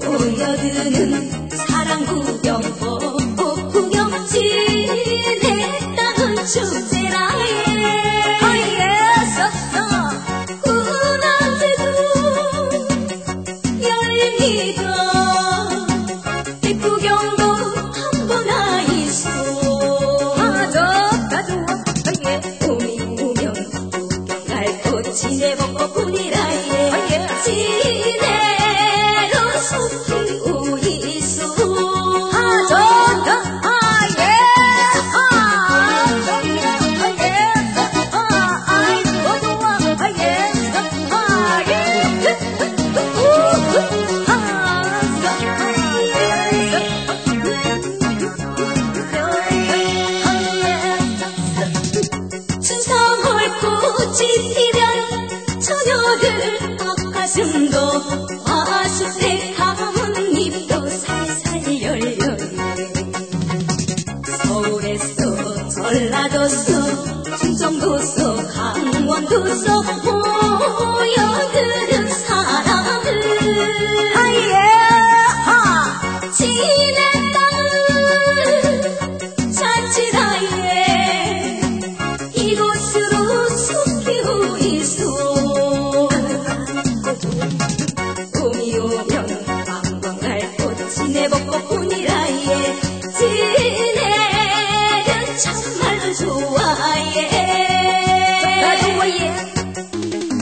모여드는 사랑 구경 벚꽃 구경 지내 땅은 축제라 지내 벚꽃뿐이라 지내로 속히 오이소 춘성월 꽃이 피면 처녀들 닭가슴도 화수색 가문잎도 살살 열려요. 서울에서 전라도서 충청도서 강원도서 모여드는 사람들 지내 땅은 자치라에 이곳으로 속히 오이소 봄이 오면 관광갈 곳 지내 벚꽃뿐이라